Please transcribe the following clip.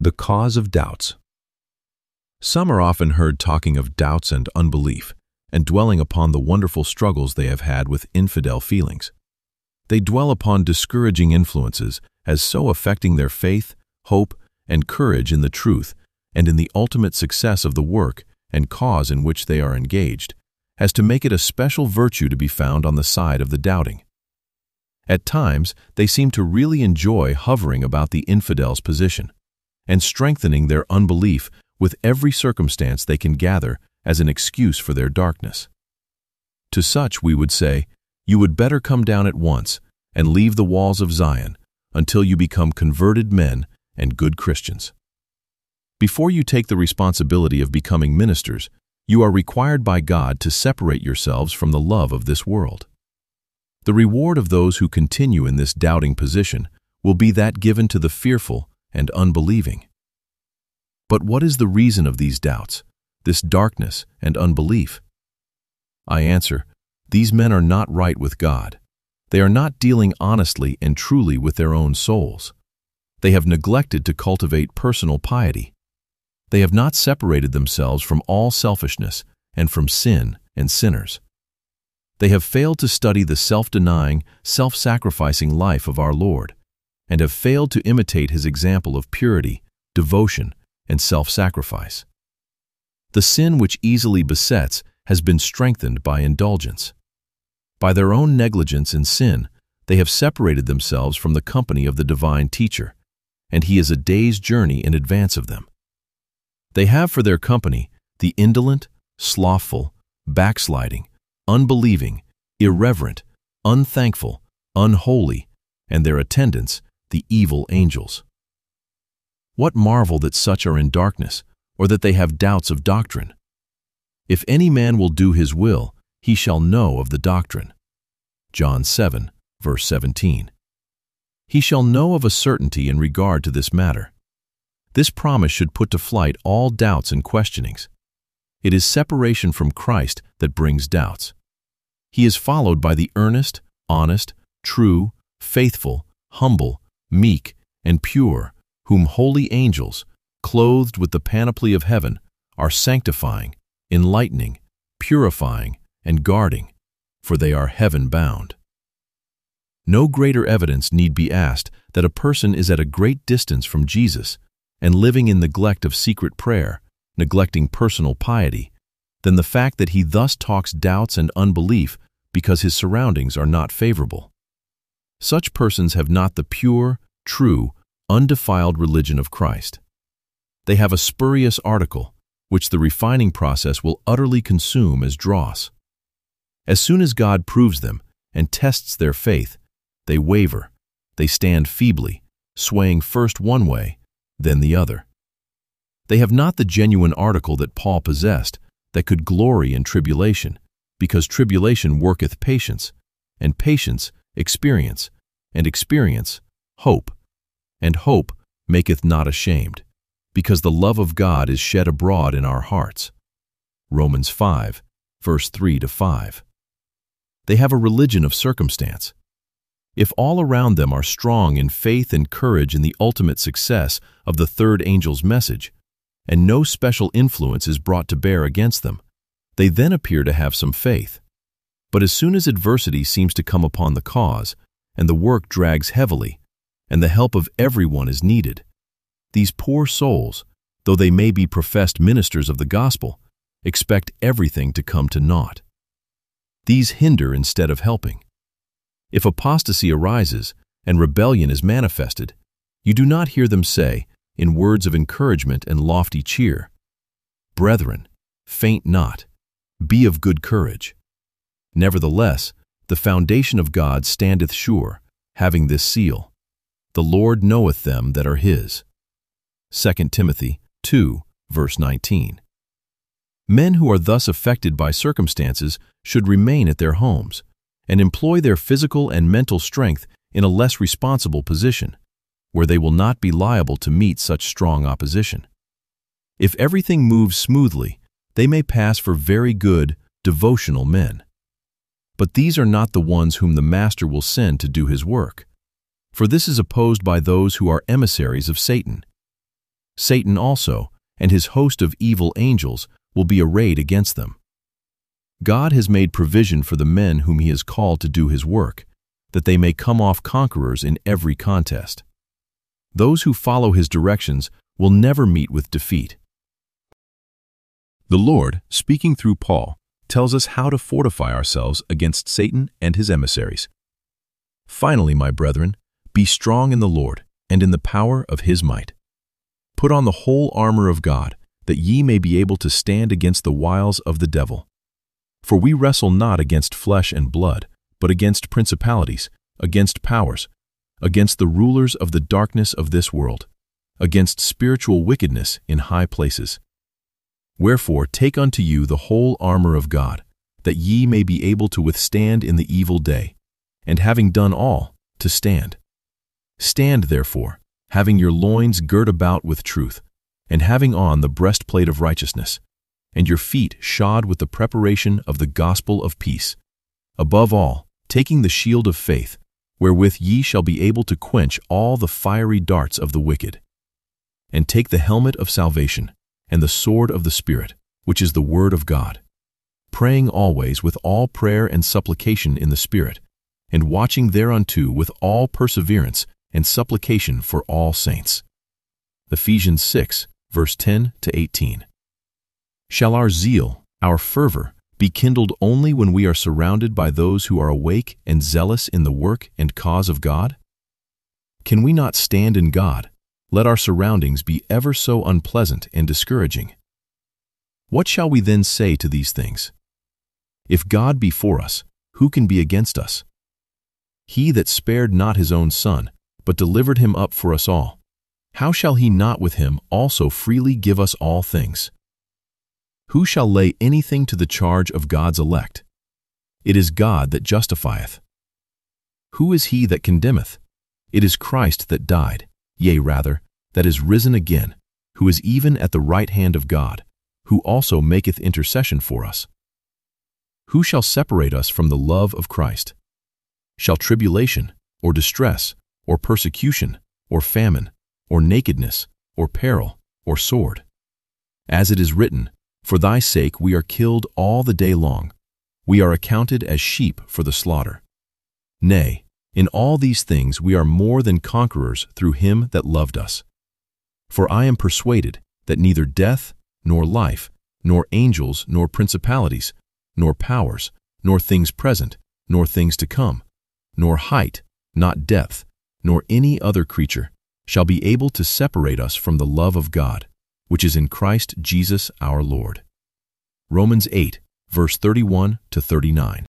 The cause of doubts. Some are often heard talking of doubts and unbelief, and dwelling upon the wonderful struggles they have had with infidel feelings. They dwell upon discouraging influences as so affecting their faith, hope, and courage in the truth and in the ultimate success of the work and cause in which they are engaged, as to make it a special virtue to be found on the side of the doubting. At times, they seem to really enjoy hovering about the infidel's position and strengthening their unbelief with every circumstance they can gather as an excuse for their darkness. To such we would say, you would better come down at once and leave the walls of Zion until you become converted men and good Christians. Before you take the responsibility of becoming ministers, you are required by God to separate yourselves from the love of this world. The reward of those who continue in this doubting position will be that given to the fearful and unbelieving. But what is the reason of these doubts, this darkness and unbelief? I answer, these men are not right with God. They are not dealing honestly and truly with their own souls. They have neglected to cultivate personal piety. They have not separated themselves from all selfishness and from sin and sinners. They have failed to study the self-denying, self-sacrificing life of our Lord, and have failed to imitate his example of purity, devotion, and self-sacrifice. The sin which easily besets has been strengthened by indulgence. By their own negligence and sin, they have separated themselves from the company of the divine teacher, and he is a day's journey in advance of them. They have for their company the indolent, slothful, backsliding, unbelieving, irreverent, unthankful, unholy, and their attendants, the evil angels. What marvel that such are in darkness, or that they have doubts of doctrine? If any man will do his will, he shall know of the doctrine. John 7, verse 17. He shall know of a certainty in regard to this matter. This promise should put to flight all doubts and questionings. It is separation from Christ that brings doubts. He is followed by the earnest, honest, true, faithful, humble, meek, and pure, whom holy angels, clothed with the panoply of heaven, are sanctifying, enlightening, purifying, and guarding, for they are heaven-bound. No greater evidence need be asked that a person is at a great distance from Jesus and living in neglect of secret prayer, neglecting personal piety, than the fact that he thus talks doubts and unbelief because his surroundings are not favorable. Such persons have not the pure, true, undefiled religion of Christ. They have a spurious article, which the refining process will utterly consume as dross. As soon as God proves them and tests their faith, they waver, they stand feebly, swaying first one way, then the other. They have not the genuine article that Paul possessed, that could glory in tribulation, because tribulation worketh patience, and patience experience, and experience hope, and hope maketh not ashamed, because the love of God is shed abroad in our hearts. Romans 5, verse 3-5. They have a religion of circumstance. If all around them are strong in faith and courage in the ultimate success of the third angel's message, and no special influence is brought to bear against them, they then appear to have some faith. But as soon as adversity seems to come upon the cause, and the work drags heavily, and the help of everyone is needed, these poor souls, though they may be professed ministers of the gospel, expect everything to come to naught. These hinder instead of helping. If apostasy arises and rebellion is manifested, you do not hear them say, in words of encouragement and lofty cheer, "Brethren, faint not, be of good courage." Nevertheless, the foundation of God standeth sure, having this seal, "The Lord knoweth them that are his." 2 Timothy 2, verse 19. Men who are thus affected by circumstances should remain at their homes and employ their physical and mental strength in a less responsible position, where they will not be liable to meet such strong opposition. If everything moves smoothly, they may pass for very good, devotional men. But these are not the ones whom the Master will send to do his work, for this is opposed by those who are emissaries of Satan. Satan also, and his host of evil angels, will be arrayed against them. God has made provision for the men whom he has called to do his work, that they may come off conquerors in every contest. Those who follow his directions will never meet with defeat. The Lord, speaking through Paul, tells us how to fortify ourselves against Satan and his emissaries. Finally, my brethren, be strong in the Lord and in the power of his might. Put on the whole armor of God, that ye may be able to stand against the wiles of the devil. For we wrestle not against flesh and blood, but against principalities, against powers, against the rulers of the darkness of this world, against spiritual wickedness in high places. Wherefore take unto you the whole armor of God, that ye may be able to withstand in the evil day, and having done all, to stand. Stand therefore, having your loins girt about with truth, and having on the breastplate of righteousness, and your feet shod with the preparation of the gospel of peace. Above all, taking the shield of faith, wherewith ye shall be able to quench all the fiery darts of the wicked. And take the helmet of salvation, and the sword of the Spirit, which is the word of God, praying always with all prayer and supplication in the Spirit, and watching thereunto with all perseverance and supplication for all saints. Ephesians 6, verse 10-18. Shall our zeal, our fervor, be kindled only when we are surrounded by those who are awake and zealous in the work and cause of God? Can we not stand in God, let our surroundings be ever so unpleasant and discouraging? What shall we then say to these things? If God be for us, who can be against us? He that spared not his own Son, but delivered him up for us all, how shall he not with him also freely give us all things? Who shall lay anything to the charge of God's elect? It is God that justifieth. Who is he that condemneth? It is Christ that died, yea rather, that is risen again, who is even at the right hand of God, who also maketh intercession for us. Who shall separate us from the love of Christ? Shall tribulation, or distress, or persecution, or famine, or nakedness, or peril, or sword? As it is written, for thy sake we are killed all the day long. We are accounted as sheep for the slaughter. Nay, in all these things we are more than conquerors through him that loved us. For I am persuaded that neither death, nor life, nor angels, nor principalities, nor powers, nor things present, nor things to come, nor height, not depth, nor any other creature, shall be able to separate us from the love of God, which is in Christ Jesus our Lord. Romans 8, verse 31-39.